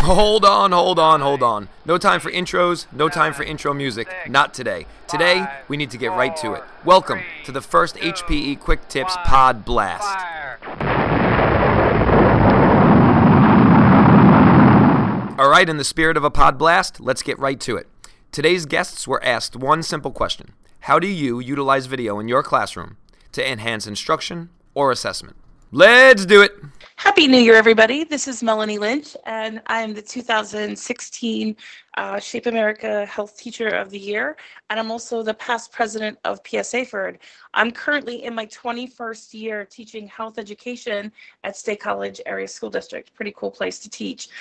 Hold on. No time for intros, no time for intro music. Not today. Today, we need to get right to it. Welcome to the first HPE Quick Tips Pod Blast. All right, in the spirit of a pod blast, let's get right to it. Today's guests were asked one simple question. How do you utilize video in your classroom to enhance instruction or assessment? Let's do it. Happy New Year, everybody. This is Melanie Lynch, and I am the 2016 Shape America Health Teacher of the Year, and I'm also the past president of PSA-FERD. I'm currently in my 21st year teaching health education at State College Area School District. Pretty cool place to teach.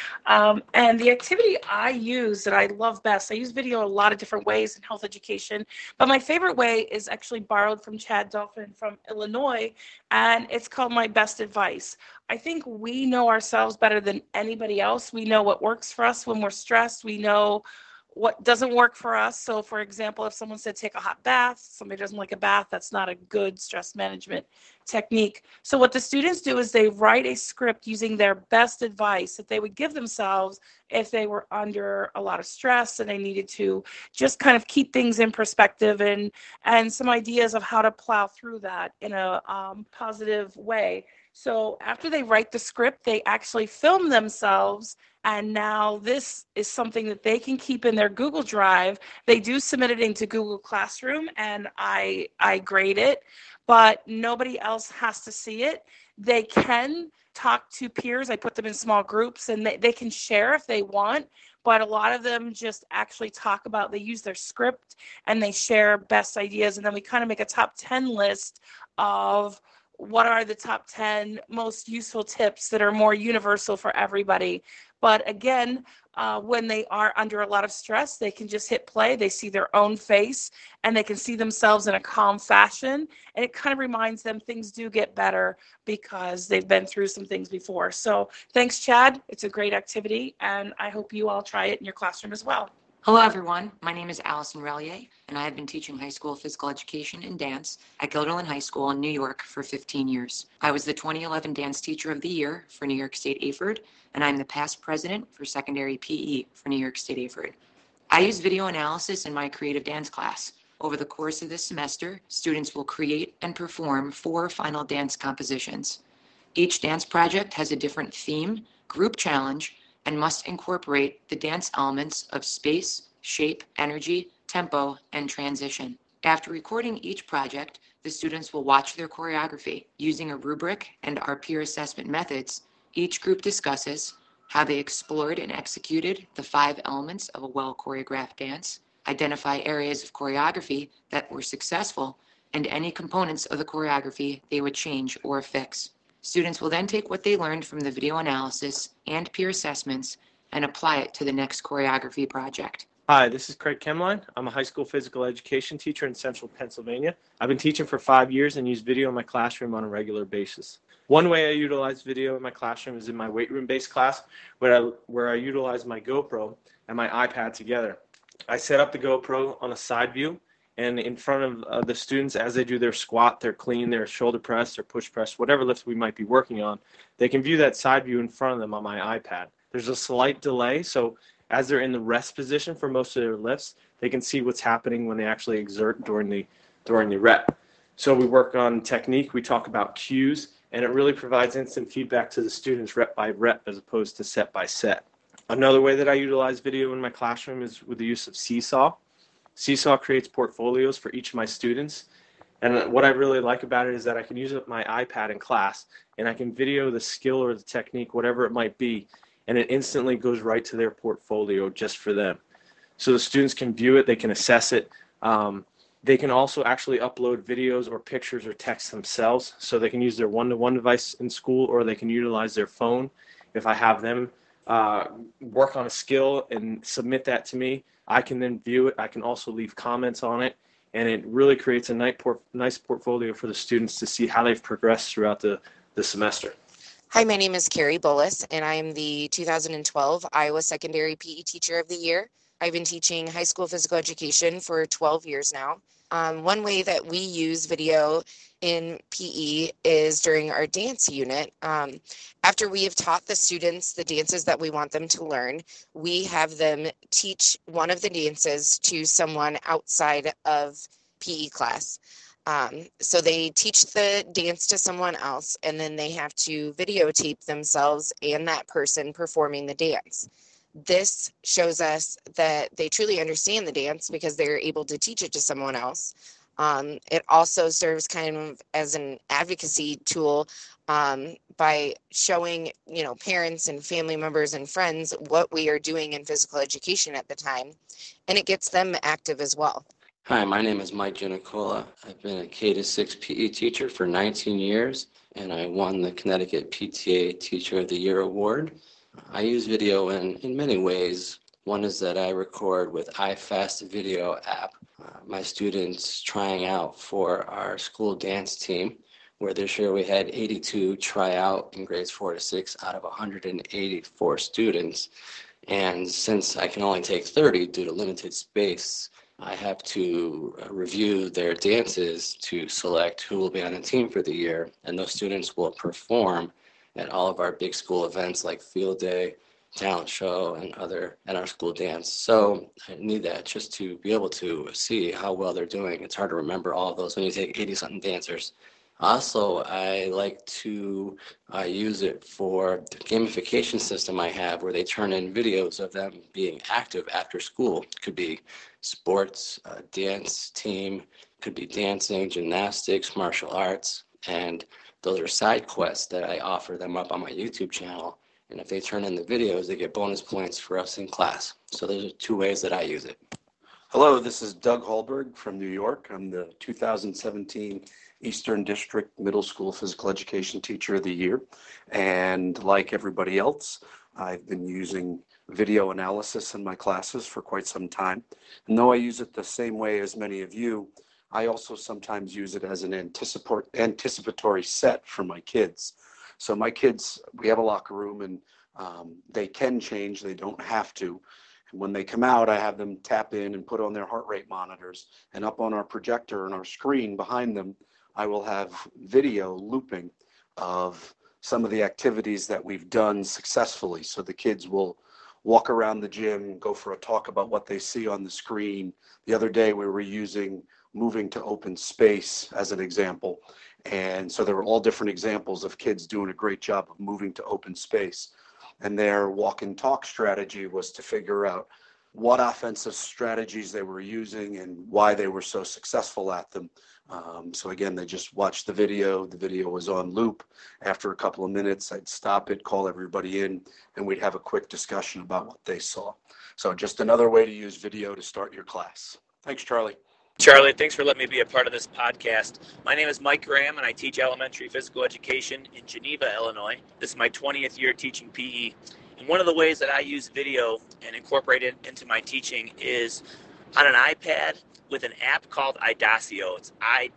And the activity I use that I love best, I use video a lot of different ways in health education, but my favorite way is actually borrowed from Chad Dolphin from Illinois, and it's called My Best Advice. I think we know ourselves better than anybody else. We know what works for us when we're stressed. We know what doesn't work for us. So, for example, if someone said take a hot bath, somebody doesn't like a bath, that's not a good stress management technique. So what the students do is they write a script using their best advice that they would give themselves if they were under a lot of stress and they needed to just kind of keep things in perspective and some ideas of how to plow through that in a positive way. So after they write the script, they actually film themselves, and now this is something that they can keep in their Google Drive. They do submit it into Google Classroom, and I grade it, but nobody else has to see it. They can talk to peers. I put them in small groups, and they can share if they want, but a lot of them just actually talk about, they use their script, and they share best ideas, and then we kind of make a top 10 list of what are the top 10 most useful tips that are more universal for everybody. But again, when they are under a lot of stress, they can just hit play. They see their own face and they can see themselves in a calm fashion. And it kind of reminds them things do get better because they've been through some things before. So thanks, Chad. It's a great activity, and I hope you all try it in your classroom as well. Hello, everyone. My name is Allison Relier, and I have been teaching high school physical education and dance at Guilderland High School in New York for 15 years. I was the 2011 Dance Teacher of the Year for New York State AFERD, and I'm the past president for secondary PE for New York State AFERD. I use video analysis in my creative dance class. Over the course of this semester, students will create and perform 4 final dance compositions. Each dance project has a different theme, group challenge, and must incorporate the dance elements of space, shape, energy, tempo, and transition. After recording each project, the students will watch their choreography. Using a rubric and our peer assessment methods, each group discusses how they explored and executed the 5 elements of a well-choreographed dance, identify areas of choreography that were successful, and any components of the choreography they would change or fix. Students will then take what they learned from the video analysis and peer assessments and apply it to the next choreography project. Hi, this is Craig Kemline. I'm a high school physical education teacher in central Pennsylvania. I've been teaching for 5 years and use video in my classroom on a regular basis. One way I utilize video in my classroom is in my weight room-based class where I utilize my GoPro and my iPad together. I set up the GoPro on a side view, and in front of the students as they do their squat, their clean, their shoulder press, their push press, whatever lift we might be working on, they can view that side view in front of them on my iPad. There's a slight delay, so as they're in the rest position for most of their lifts, they can see what's happening when they actually exert during the rep. So we work on technique, we talk about cues, and it really provides instant feedback to the students rep by rep as opposed to set by set. Another way that I utilize video in my classroom is with the use of Seesaw. Seesaw creates portfolios for each of my students, and what I really like about it is that I can use my iPad in class and I can video the skill or the technique, whatever it might be, and it instantly goes right to their portfolio just for them. So the students can view it, they can assess it. They can also actually upload videos or pictures or text themselves, so they can use their one-to-one device in school, or they can utilize their phone. If I have them work on a skill and submit that to me, I can then view it. I can also leave comments on it, and it really creates a nice portfolio for the students to see how they've progressed throughout the semester. Hi, my name is Carrie Bolus, and I am the 2012 Iowa Secondary PE Teacher of the Year. I've been teaching high school physical education for 12 years now. One way that we use video in PE is during our dance unit. After we have taught the students the dances that we want them to learn, we have them teach one of the dances to someone outside of PE class. So they teach the dance to someone else, and then they have to videotape themselves and that person performing the dance. This shows us that they truly understand the dance because they're able to teach it to someone else. It also serves kind of as an advocacy tool by showing, parents and family members and friends what we are doing in physical education at the time, and it gets them active as well. Hi, my name is Mike Giannicola. I've been a K-6 PE teacher for 19 years, and I won the Connecticut PTA Teacher of the Year Award. I use video in many ways. One is that I record with iFast Video app. My students trying out for our school dance team, where this year we had 82 try out in grades 4 to 6 out of 184 students. And since I can only take 30 due to limited space, I have to review their dances to select who will be on the team for the year. And those students will perform at all of our big school events like Field Day, Talent Show, and our school dance. So I need that just to be able to see how well they're doing. It's hard to remember all of those when you take 80-something dancers. Also, I like to use it for the gamification system I have where they turn in videos of them being active after school. It could be sports, dance team, could be dancing, gymnastics, martial arts, and those are side quests that I offer them up on my YouTube channel. And if they turn in the videos, they get bonus points for us in class. So those are two ways that I use it. Hello, this is Doug Hallberg from New York. I'm the 2017 Eastern District Middle School Physical Education Teacher of the Year. And like everybody else, I've been using video analysis in my classes for quite some time. And though I use it the same way as many of you, I also sometimes use it as an anticipatory set for my kids. So my kids, we have a locker room and they can change, they don't have to. And when they come out, I have them tap in and put on their heart rate monitors. And up on our projector and our screen behind them, I will have video looping of some of the activities that we've done successfully. So the kids will walk around the gym, go for a talk about what they see on the screen. The other day we were using moving to open space as an example. And so there were all different examples of kids doing a great job of moving to open space. And their walk and talk strategy was to figure out what offensive strategies they were using and why they were so successful at them. So again, they just watched the video. The video was on loop. After a couple of minutes, I'd stop it, call everybody in, and we'd have a quick discussion about what they saw. So just another way to use video to start your class. Thanks, Charlie. Charlie, thanks for letting me be a part of this podcast. My name is Mike Graham, and I teach elementary physical education in Geneva, Illinois. This is my 20th year teaching PE. And one of the ways that I use video and incorporate it into my teaching is on an iPad with an app called Idaceo. It's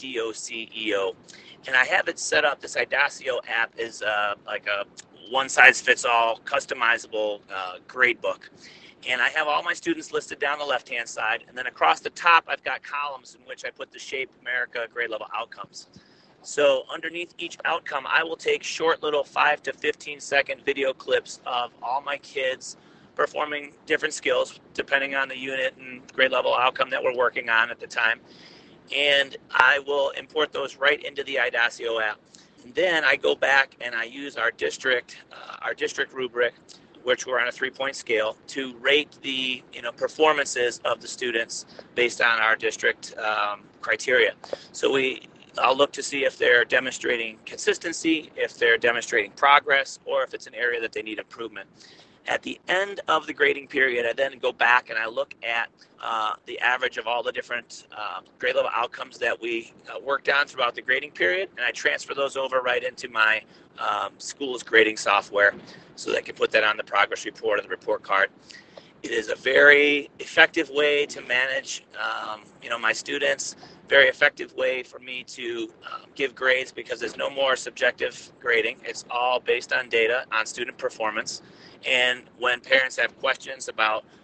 IDOCEO. And I have it set up, this Idaceo app is like a one-size-fits-all, customizable grade book. And I have all my students listed down the left-hand side. And then across the top, I've got columns in which I put the Shape America grade level outcomes. So underneath each outcome, I will take short little 5 to 15 second video clips of all my kids performing different skills, depending on the unit and grade level outcome that we're working on at the time. And I will import those right into the Idaceo app. And then I go back and I use our district rubric, which we're on a 3-point scale, to rate the performances of the students based on our district criteria. So I'll look to see if they're demonstrating consistency, if they're demonstrating progress, or if it's an area that they need improvement. At the end of the grading period, I then go back and I look at the average of all the different grade level outcomes that we worked on throughout the grading period, and I transfer those over right into my school's grading software so that I can put that on the progress report or the report card. It is a very effective way to manage my students, very effective way for me to give grades because there's no more subjective grading. It's all based on data, on student performance. And when parents have questions about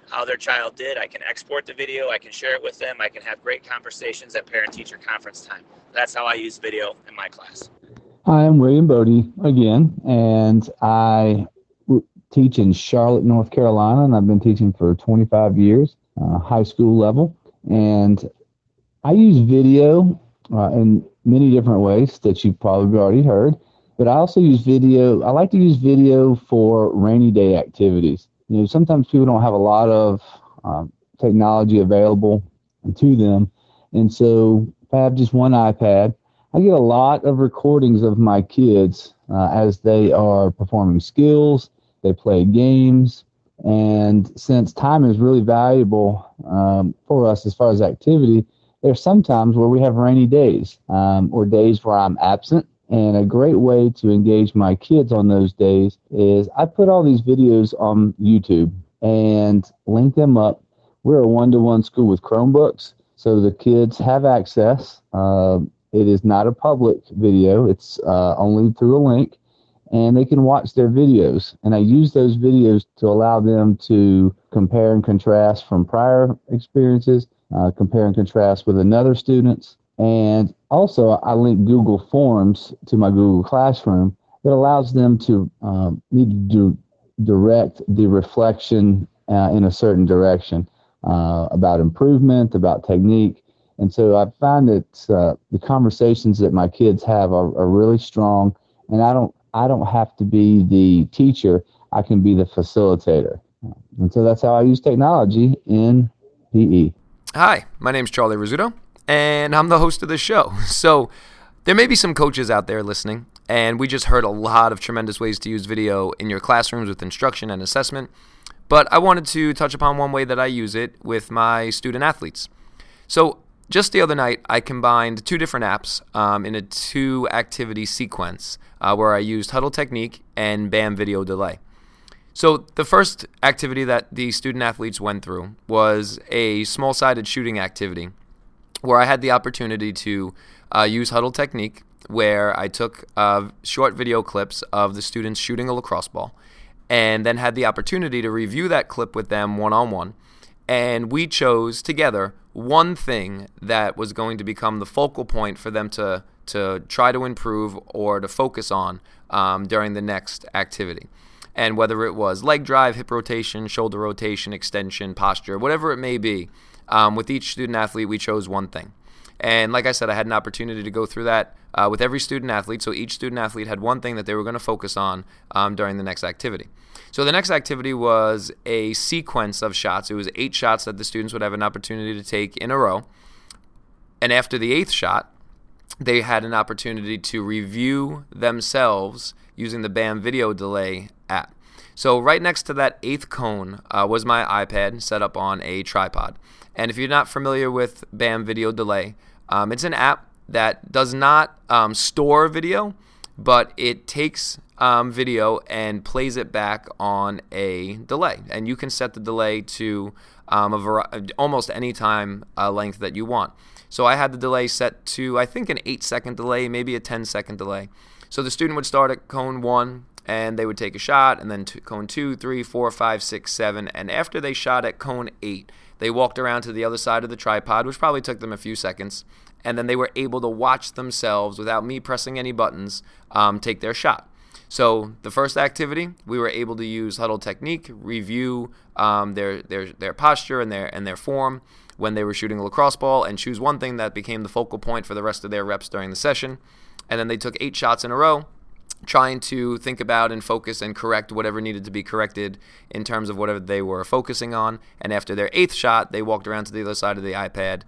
how their child did. I can export the video, I can share it with them, I can have great conversations at parent-teacher conference time. That's how I use video in my class. Hi, I'm William Bodie again, and I teach in Charlotte, North Carolina, and I've been teaching for 25 years, high school level. And I use video in many different ways that you've probably already heard, but I also use video. I like to use video for rainy day activities. You know, sometimes people don't have a lot of technology available to them, and so if I have just one iPad, I get a lot of recordings of my kids as they are performing skills, they play games, and since time is really valuable for us as far as activity, there's some times where we have rainy days or days where I'm absent, and a great way to engage my kids on those days is I put all these videos on YouTube and link them up. We're a one-to-one school with Chromebooks, so the kids have access. It is not a public video. It's only through a link, and they can watch their videos. And I use those videos to allow them to compare and contrast from prior experiences, compare and contrast with another students. And also, I link Google Forms to my Google Classroom that allows them to direct the reflection in a certain direction about improvement, about technique. And so I find that the conversations that my kids have are really strong, and I don't have to be the teacher. I can be the facilitator. And so that's how I use technology in PE. Hi, my name's Charlie Rizzuto, and I'm the host of the show. So there may be some coaches out there listening, and we just heard a lot of tremendous ways to use video in your classrooms with instruction and assessment. But I wanted to touch upon one way that I use it with my student athletes. So just the other night, I combined two different apps in a 2-activity sequence where I used Huddle Technique and BAM Video Delay. So the first activity that the student athletes went through was a small-sided shooting activity where I had the opportunity to use Huddle Technique, where I took short video clips of the students shooting a lacrosse ball and then had the opportunity to review that clip with them one-on-one. And we chose together one thing that was going to become the focal point for them to try to improve or to focus on during the next activity. And whether it was leg drive, hip rotation, shoulder rotation, extension, posture, whatever it may be, with each student athlete, we chose one thing. And like I said, I had an opportunity to go through that with every student athlete. So each student athlete had one thing that they were going to focus on during the next activity. So the next activity was a sequence of shots. It was 8 shots that the students would have an opportunity to take in a row. And after the 8th shot, they had an opportunity to review themselves using the BAM Video Delay app. So right next to that 8th cone was my iPad set up on a tripod. And if you're not familiar with BAM Video Delay, it's an app that does not store video, but it takes video and plays it back on a delay. And you can set the delay to almost any time length that you want. So I had the delay set to, I think, an 8-second delay, maybe a 10-second delay. So the student would start at cone 1, and they would take a shot, and then cone 2, 3, 4, 5, 6, 7. And after they shot at cone 8, they walked around to the other side of the tripod, which probably took them a few seconds, and then they were able to watch themselves, without me pressing any buttons, take their shot. So the first activity, we were able to use Huddle Technique, review their posture and their form when they were shooting a lacrosse ball, and choose one thing that became the focal point for the rest of their reps during the session. And then they took 8 shots in a row, trying to think about and focus and correct whatever needed to be corrected in terms of whatever they were focusing on. And after their 8th shot, they walked around to the other side of the iPad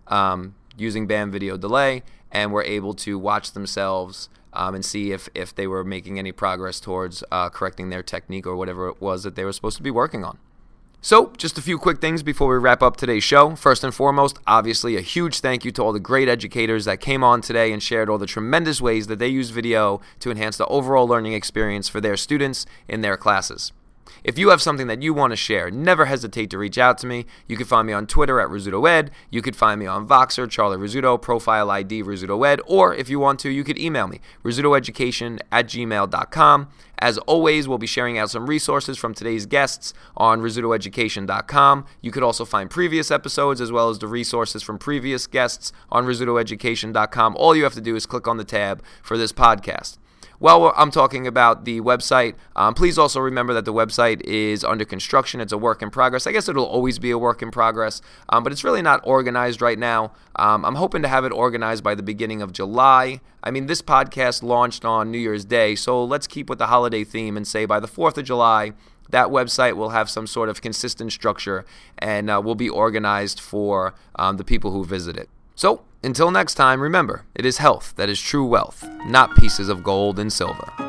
using BAM Video Delay, and were able to watch themselves and see if they were making any progress towards correcting their technique or whatever it was that they were supposed to be working on. So, just a few quick things before we wrap up today's show. First and foremost, obviously a huge thank you to all the great educators that came on today and shared all the tremendous ways that they use video to enhance the overall learning experience for their students in their classes. If you have something that you want to share, never hesitate to reach out to me. You can find me on Twitter at RizzutoEd. You could find me on Voxer, Charlie Rizzuto, profile ID RizzutoEd, or if you want to, you could email me, rizzutoeducation@gmail.com. As always, we'll be sharing out some resources from today's guests on rizzutoeducation.com. You could also find previous episodes as well as the resources from previous guests on rizzutoeducation.com. All you have to do is click on the tab for this podcast. While I'm talking about the website, please also remember that the website is under construction. It's a work in progress. I guess it'll always be a work in progress, but it's really not organized right now. I'm hoping to have it organized by the beginning of July. I mean, this podcast launched on New Year's Day, so let's keep with the holiday theme and say by the 4th of July, that website will have some sort of consistent structure and will be organized for the people who visit it. So, until next time, remember, it is health that is true wealth, not pieces of gold and silver.